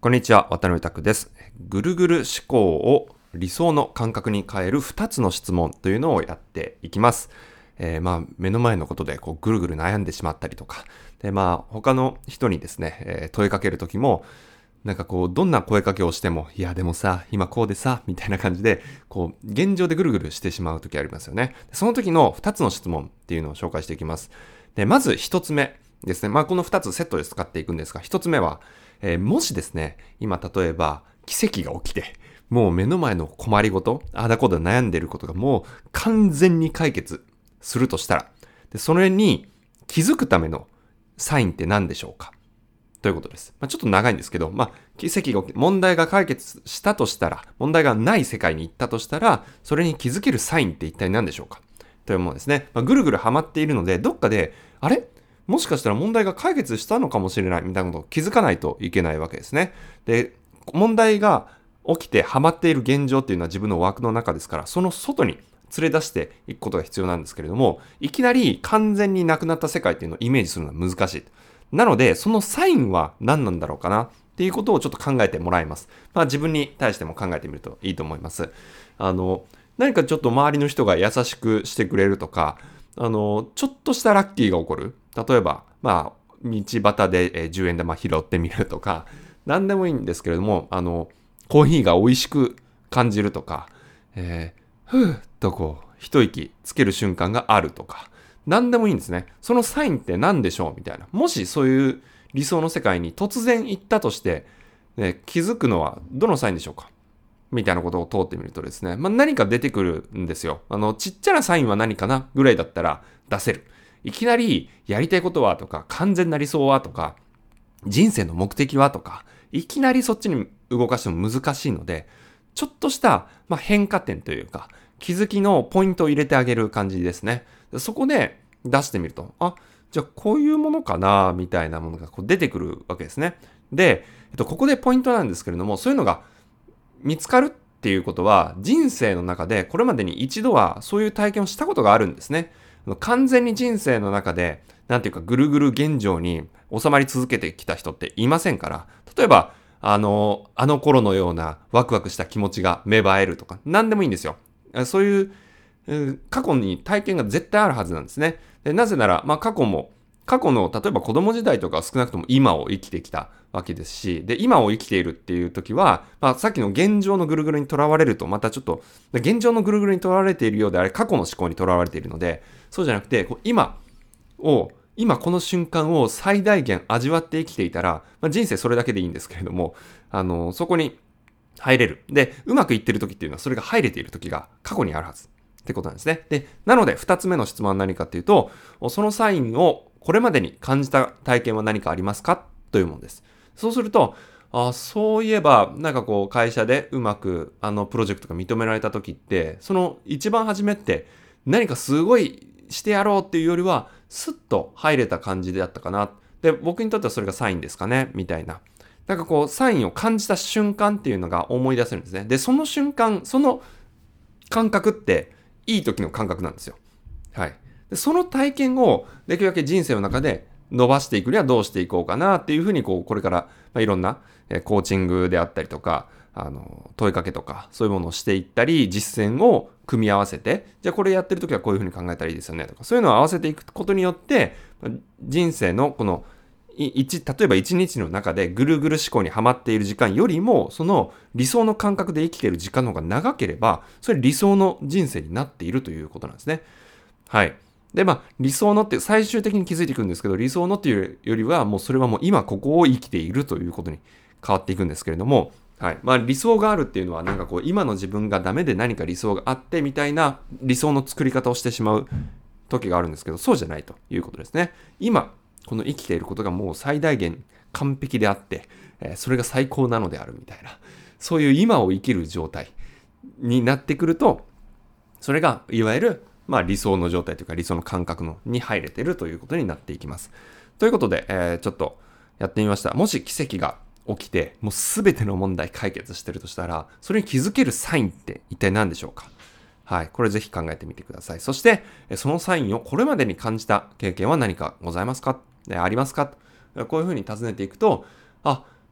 こんにちは、渡辺拓です。ぐるぐる思考を理想の感覚に変える2つの質問というのをやっていきます。目の前のことでぐるぐる悩んでしまったりとか、で他の人にですね、問いかけるときも、どんな声かけをしても、いやでもさ、今こうでさ、みたいな感じで、現状でぐるぐるしてしまうときありますよね。その時の2つの質問っていうのを紹介していきます。で、まず1つ目ですね。この2つセットで使っていくんですが、1つ目は、もしですね、今例えば奇跡が起きて、もう目の前の困りごと、ああだこうだ悩んでいることがもう完全に解決するとしたら、でそれに気づくためのサインって何でしょうかということです。ちょっと長いんですけど、奇跡が起きて問題が解決したとしたら、問題がない世界に行ったとしたら、それに気づけるサインって一体何でしょうかというものですね。ぐるぐるハマっているので、どっかで、あれもしかしたら問題が解決したのかもしれないみたいなことを気づかないといけないわけですね。で、問題が起きてハマっている現状っていうのは自分の枠の中ですから、その外に連れ出していくことが必要なんですけれども、いきなり完全になくなった世界っていうのをイメージするのは難しい。なので、そのサインは何なんだろうかなっていうことをちょっと考えてもらいます。自分に対しても考えてみるといいと思います。何かちょっと周りの人が優しくしてくれるとか、ちょっとしたラッキーが起こる。例えば、道端で10円玉拾ってみるとか、何でもいいんですけれども、コーヒーが美味しく感じるとか、ふーっと一息つける瞬間があるとか、何でもいいんですね。そのサインって何でしょうみたいな。もしそういう理想の世界に突然行ったとして、気づくのはどのサインでしょうかみたいなことを通ってみるとですね、何か出てくるんですよ。ちっちゃなサインは何かなぐらいだったら出せる。いきなりやりたいことはとか、完全な理想はとか、人生の目的はとか、いきなりそっちに動かしても難しいので、ちょっとした、変化点というか、気づきのポイントを入れてあげる感じですね。そこで出してみると、じゃあこういうものかなみたいなものが出てくるわけですね。で、ここでポイントなんですけれども、そういうのが見つかるっていうことは、人生の中でこれまでに一度はそういう体験をしたことがあるんですね。完全に人生の中で、ぐるぐる現状に収まり続けてきた人っていませんから、例えば、あの頃のようなワクワクした気持ちが芽生えるとか、何でもいいんですよ。そういう、過去に体験が絶対あるはずなんですね。でなぜなら、過去の、例えば子供時代とかは少なくとも今を生きてきたわけですし、で、今を生きているっていう時は、さっきの現状のぐるぐるにとらわれると、またちょっと、現状のぐるぐるにとらわれているようであれ、過去の思考にとらわれているので、そうじゃなくて、今この瞬間を最大限味わって生きていたら、人生それだけでいいんですけれども、そこに入れる。で、うまくいってる時っていうのは、それが入れている時が過去にあるはず。ってことなんですね。で、なので、二つ目の質問は何かっていうと、そのサインをこれまでに感じた体験は何かありますかというものです。そうすると、そういえば、会社でうまくプロジェクトが認められた時って、その一番初めって何かすごいしてやろうっていうよりは、スッと入れた感じであったかな。で、僕にとってはそれがサインですかねみたいな。サインを感じた瞬間っていうのが思い出せるんですね。で、その瞬間、その感覚って、いい時の感覚なんですよ。はい。でその体験をできるだけ人生の中で伸ばしていくにはどうしていこうかなっていうふうにこれからいろんなコーチングであったりとか、問いかけとかそういうものをしていったり、実践を組み合わせて、じゃあこれやってる時はこういうふうに考えたらいいですよねとか、そういうのを合わせていくことによって、人生のこの例えば一日の中でぐるぐる思考にはまっている時間よりも、その理想の感覚で生きている時間の方が長ければ、それ理想の人生になっているということなんですね。はい。で、理想のって最終的に気づいていくんですけど、理想のっていうよりは、もうそれはもう今ここを生きているということに変わっていくんですけれども、はい。理想があるっていうのは、今の自分がダメで何か理想があってみたいな理想の作り方をしてしまう時があるんですけど、そうじゃないということですね。今、この生きていることがもう最大限完璧であって、それが最高なのであるみたいな、そういう今を生きる状態になってくると、それがいわゆる理想の状態というか理想の感覚に入れているということになっていきます。ということで、ちょっとやってみました。もし奇跡が起きて、もうすべての問題解決してるとしたら、それに気づけるサインって一体何でしょうか？はい。これぜひ考えてみてください。そして、そのサインをこれまでに感じた経験は何かございますか？ありますか？こういうふうに尋ねていくと、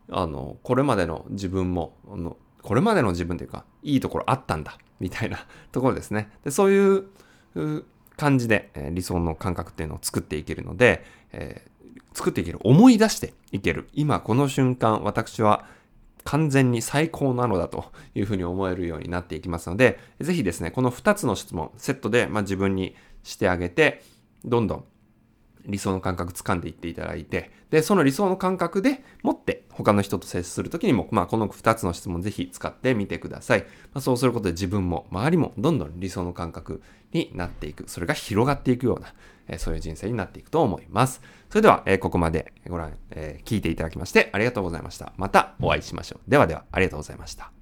これまでの自分も、これまでの自分というか、いいところあったんだ、みたいなところですね。で、そういう感じで、理想の感覚っていうのを作っていけるので、作っていける、思い出していける。今この瞬間、私は完全に最高なのだというふうに思えるようになっていきますので、ぜひですね、この2つの質問、セットで、自分にしてあげて、どんどん理想の感覚掴んでいっていただいて、で、その理想の感覚でもって他の人と接するときにも、この2つの質問ぜひ使ってみてください。そうすることで自分も周りもどんどん理想の感覚になっていく。それが広がっていくような、そういう人生になっていくと思います。それでは、ここまで聞いていただきましてありがとうございました。またお会いしましょう。ではでは、ありがとうございました。